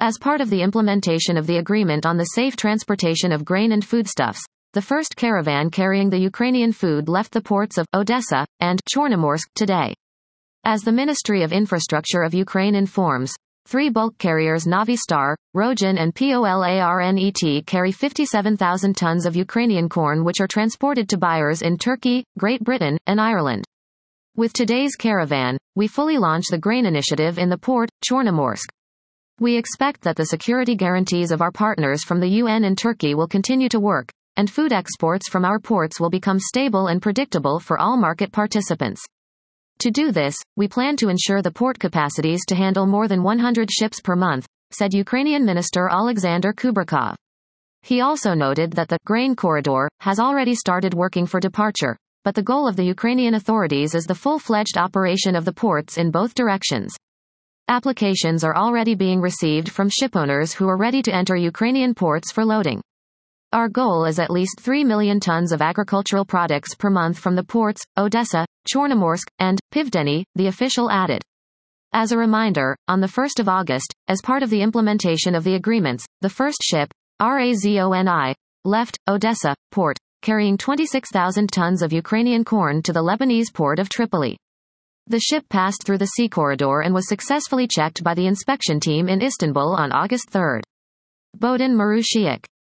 As part of the implementation of the agreement on the safe transportation of grain and foodstuffs, the first caravan carrying the Ukrainian food left the ports of Odessa and Chornomorsk today. As the Ministry of Infrastructure of Ukraine informs, 3 bulk carriers Novi Star, Rojan and Polarnet carry 57,000 tons of Ukrainian corn which are transported to buyers in Turkey, Great Britain, and Ireland. With today's caravan, we fully launch the grain initiative in the port, Chornomorsk. We expect that the security guarantees of our partners from the UN and Turkey will continue to work, and food exports from our ports will become stable and predictable for all market participants. To do this, we plan to ensure the port capacities to handle more than 100 ships per month, said Ukrainian Minister Alexander Kubrakov. He also noted that the grain corridor has already started working for departure, but the goal of the Ukrainian authorities is the full-fledged operation of the ports in both directions. Applications are already being received from shipowners who are ready to enter Ukrainian ports for loading. Our goal is at least 3 million tons of agricultural products per month from the ports, Odessa, Chornomorsk, and Pivdeni, the official added. As a reminder, on the 1st of August, as part of the implementation of the agreements, the first ship, Razoni, left Odessa port, carrying 26,000 tons of Ukrainian corn to the Lebanese port of Tripoli. The ship passed through the sea corridor and was successfully checked by the inspection team in Istanbul on August 3. Bohdan Marushiak,